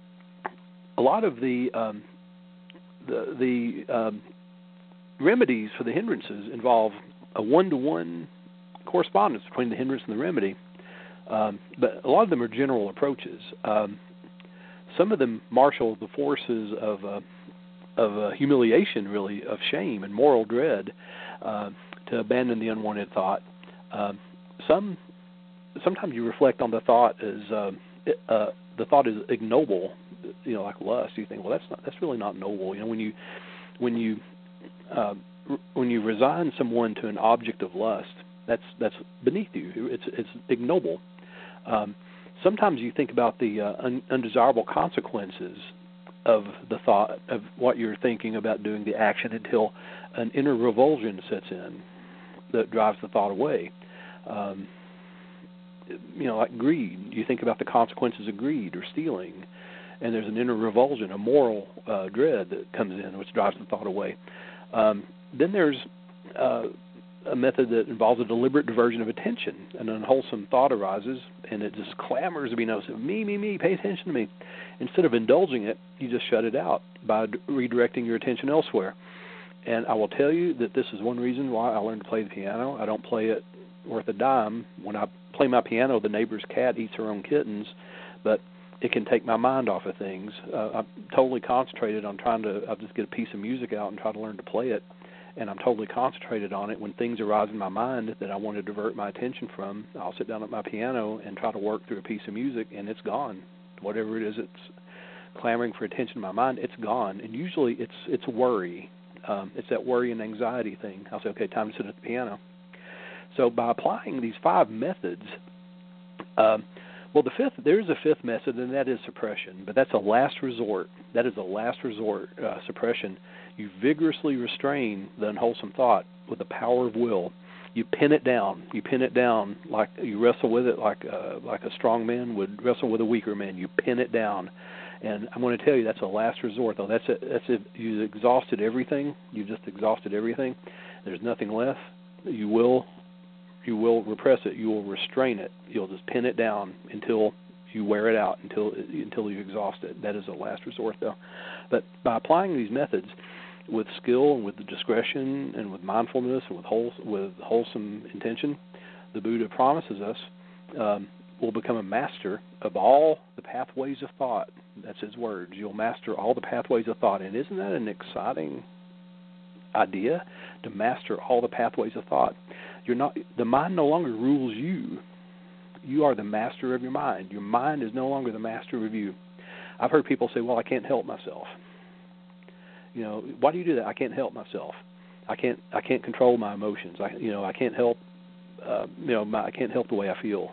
a lot of the um, the the um, remedies for the hindrances involve a one-to-one correspondence between the hindrance and the remedy, um, but a lot of them are general approaches. Um, some of them marshal the forces of uh, of uh, humiliation, really, of shame and moral dread, uh, to abandon the unwanted thought. Uh, some sometimes you reflect on the thought as uh, uh, the thought is ignoble, you know, like lust. You think, well, that's not that's really not noble. You know, when you when you uh, when you resign someone to an object of lust, that's that's beneath you. It's it's ignoble. Um, sometimes you think about the uh, un- undesirable consequences of the thought of what you're thinking about doing the action until an inner revulsion sets in that drives the thought away. Um, you know, like greed. You think about the consequences of greed or stealing, and there's an inner revulsion, a moral uh, dread that comes in, which drives the thought away. Um, then there's uh, a method that involves a deliberate diversion of attention. An unwholesome thought arises, and it just clamors to be noticed. Me, me, me, pay attention to me. Instead of indulging it, you just shut it out by d- redirecting your attention elsewhere. And I will tell you that this is one reason why I learned to play the piano. I don't play it worth a dime. When I play my piano, the neighbor's cat eats her own kittens, but it can take my mind off of things. Uh, I'm totally concentrated on trying to, I'll just get a piece of music out and try to learn to play it, and I'm totally concentrated on it. When things arise in my mind that I want to divert my attention from, I'll sit down at my piano and try to work through a piece of music, and it's gone. Whatever it is that's clamoring for attention in my mind, it's gone. And usually it's it's worry. Um, it's that worry and anxiety thing. I'll say, okay, time to sit at the piano. So by applying these five methods, um, well, the fifth, there is a fifth method, and that is suppression. But that's a last resort. That is a last resort, uh, suppression. You vigorously restrain the unwholesome thought with the power of will. You pin it down. You pin it down like you wrestle with it like uh, like a strong man would wrestle with a weaker man. You pin it down. And I'm going to tell you that's a last resort, though. That's a, that's if you've exhausted everything. You've just exhausted everything. There's nothing left. You will you will repress it. You will restrain it. You'll just pin it down until you wear it out, until until you exhaust it. That is a last resort, though. But by applying these methods with skill and with the discretion and with mindfulness and with whole, with wholesome intention, the Buddha promises us um, will become a master of all the pathways of thought. That's his words. You'll master all the pathways of thought. And isn't that an exciting idea, to master all the pathways of thought? You're not. The mind no longer rules you. You are the master of your mind. Your mind is no longer the master of you. I've heard people say, well, I can't help myself. You know, why do you do that? I can't help myself. I can't. I can't control my emotions. I, you know, I can't help. Uh, you know, my, I can't help the way I feel.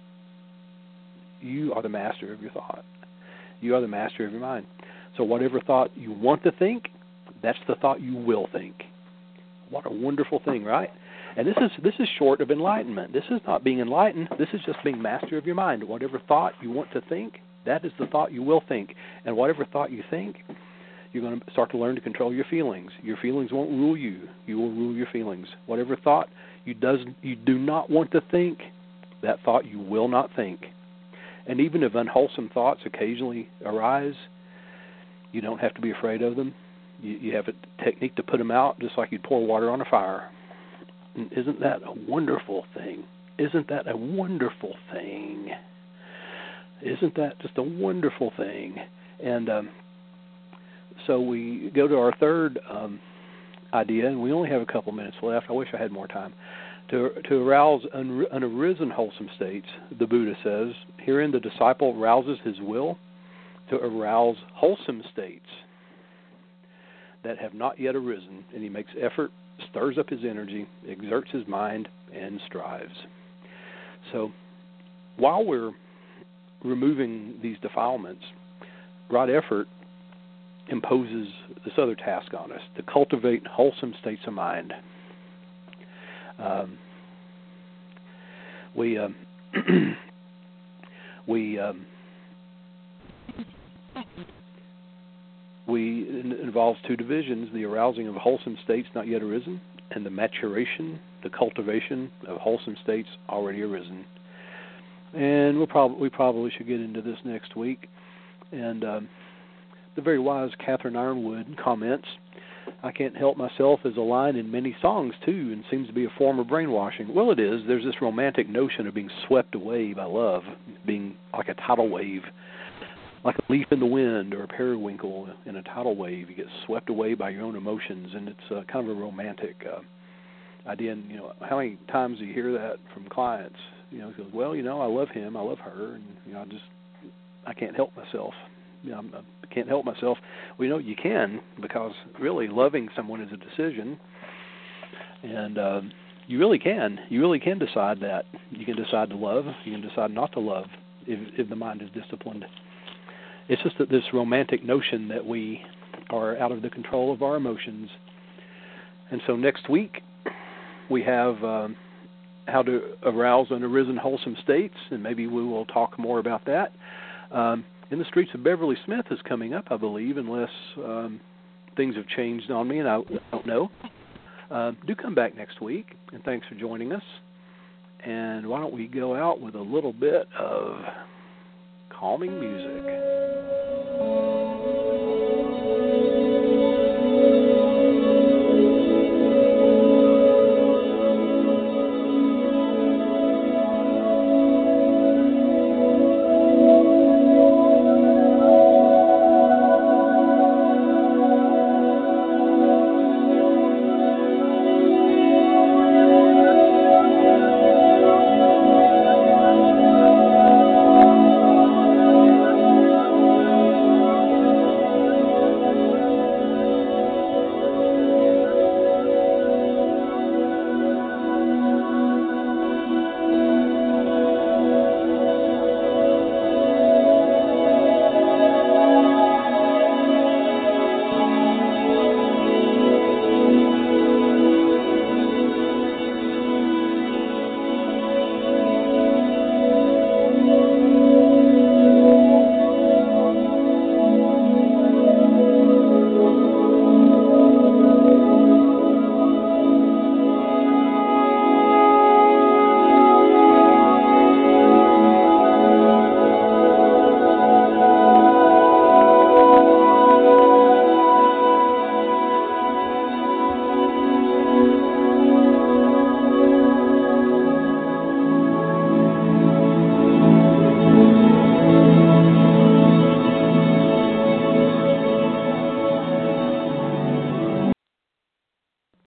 You are the master of your thought. You are the master of your mind. So whatever thought you want to think, that's the thought you will think. What a wonderful thing, right? And this is this is short of enlightenment. This is not being enlightened. This is just being master of your mind. Whatever thought you want to think, that is the thought you will think. And whatever thought you think, you're going to start to learn to control your feelings. Your feelings won't rule you. You will rule your feelings. Whatever thought you does you do not want to think, that thought you will not think. And even if unwholesome thoughts occasionally arise, you don't have to be afraid of them. You, you have a technique to put them out, just like you'd pour water on a fire. And isn't that a wonderful thing? Isn't that a wonderful thing? Isn't that just a wonderful thing? And um, so we go to our third um, idea, and we only have a couple minutes left. I wish I had more time. To, to arouse un, unarisen wholesome states, the Buddha says, herein the disciple rouses his will to arouse wholesome states that have not yet arisen, and he makes effort, stirs up his energy, exerts his mind, and strives. So while we're removing these defilements, right effort imposes this other task on us, to cultivate wholesome states of mind. Um, we um, we um, we it involves two divisions: the arousing of wholesome states not yet arisen, and the maturation, the cultivation of wholesome states already arisen. And we'll probably we probably should get into this next week. And um, the very wise Catherine Ironwood comments, I can't help myself is a line in many songs, too, and seems to be a form of brainwashing. Well, it is. There's this romantic notion of being swept away by love, being like a tidal wave, like a leaf in the wind or a periwinkle in a tidal wave. You get swept away by your own emotions, and it's uh, kind of a romantic uh, idea. And, you know, how many times do you hear that from clients? You know, he goes, well, you know, I love him, I love her, and, you know, I just, I can't help myself. You know, I can't help myself. Well, you know, you can, because really loving someone is a decision, and uh, you really can. You really can decide that. You can decide to love. You can decide not to love if, if the mind is disciplined. It's just that this romantic notion that we are out of the control of our emotions. And so next week we have um, how to arouse unarisen wholesome states, and maybe we will talk more about that. Um, In the Streets of Beverly Smith is coming up, I believe, unless um, things have changed on me and I don't know, uh, do come back next week, and thanks for joining us. And why don't we go out with a little bit of calming music.